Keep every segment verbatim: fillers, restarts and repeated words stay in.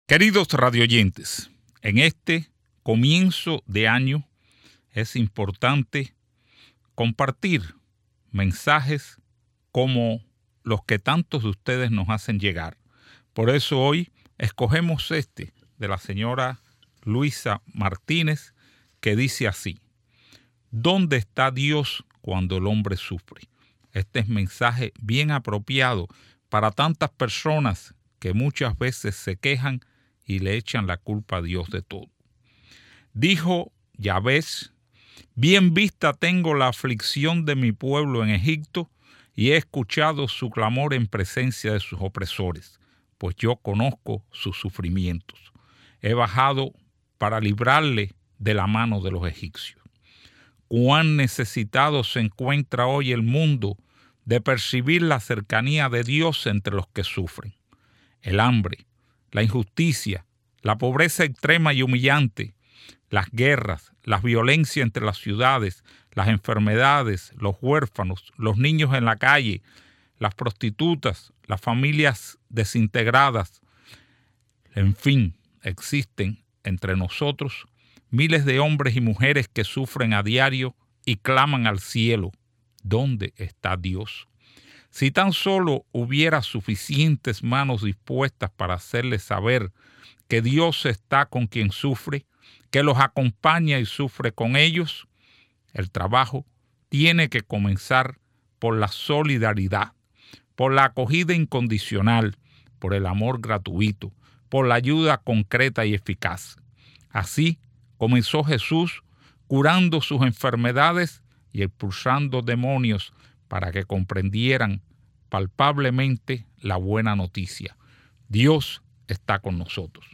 Queridos radioyentes, en este comienzo de año es importante compartir mensajes como los que tantos de ustedes nos hacen llegar. Por eso hoy escogemos este de la señora Luisa Martínez, que dice así: ¿dónde está Dios cuando el hombre sufre? Este es mensaje bien apropiado para tantas personas que muchas veces se quejan y le echan la culpa a Dios de todo. Dijo Yahvé: bien vista tengo la aflicción de mi pueblo en Egipto, y he escuchado su clamor en presencia de sus opresores, pues yo conozco sus sufrimientos. He bajado para librarle de la mano de los egipcios. Cuán necesitado se encuentra hoy el mundo de percibir la cercanía de Dios entre los que sufren. El hambre, la injusticia, la pobreza extrema y humillante, las guerras, la violencia entre las ciudades, las enfermedades, los huérfanos, los niños en la calle, las prostitutas, las familias desintegradas. En fin, existen entre nosotros miles de hombres y mujeres que sufren a diario y claman al cielo: ¿dónde está Dios? Si tan solo hubiera suficientes manos dispuestas para hacerles saber que Dios está con quien sufre, que los acompaña y sufre con ellos. El trabajo tiene que comenzar por la solidaridad, por la acogida incondicional, por el amor gratuito, por la ayuda concreta y eficaz. Así comenzó Jesús curando sus enfermedades y expulsando demonios para que comprendieran palpablemente la buena noticia: Dios está con nosotros.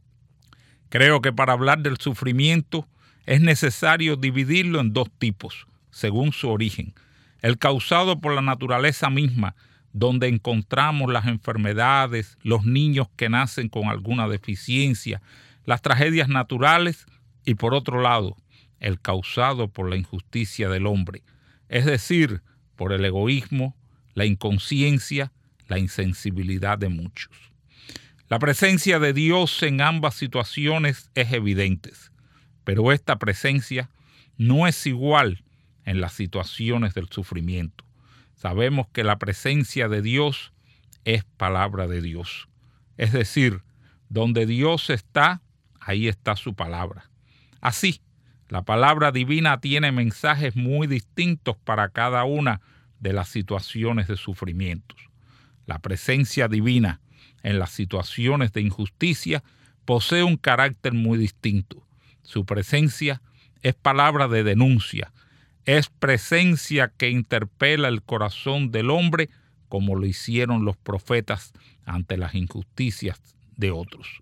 Creo que para hablar del sufrimiento es necesario dividirlo en dos tipos, según su origen: el causado por la naturaleza misma, donde encontramos las enfermedades, los niños que nacen con alguna deficiencia, las tragedias naturales; y por otro lado, el causado por la injusticia del hombre, es decir, por el egoísmo, la inconsciencia, la insensibilidad de muchos. La presencia de Dios en ambas situaciones es evidente, pero esta presencia no es igual en las situaciones del sufrimiento. Sabemos que la presencia de Dios es palabra de Dios, es decir, donde Dios está, ahí está su palabra. Así, la palabra divina tiene mensajes muy distintos para cada una de las situaciones de sufrimientos. La presencia divina en las situaciones de injusticia posee un carácter muy distinto. Su presencia es palabra de denuncia, es presencia que interpela el corazón del hombre, como lo hicieron los profetas ante las injusticias de otros.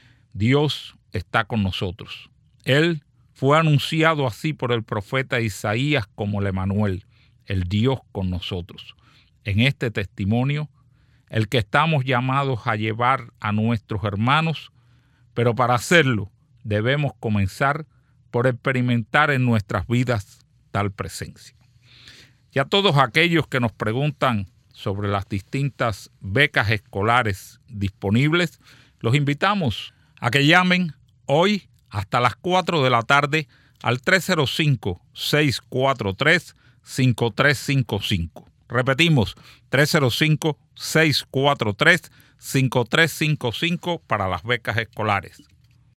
Dios está con nosotros. Él fue anunciado así por el profeta Isaías como el Emanuel, el Dios con nosotros. En este testimonio, el que estamos llamados a llevar a nuestros hermanos, pero para hacerlo debemos comenzar por experimentar en nuestras vidas tal presencia. Y a todos aquellos que nos preguntan sobre las distintas becas escolares disponibles, los invitamos a que llamen hoy hasta las cuatro de la tarde al tres cero cinco, seis cuatro tres, cinco tres cinco cinco. Repetimos, tres cero cinco, seis cuatro tres, cinco tres cinco cinco para las becas escolares.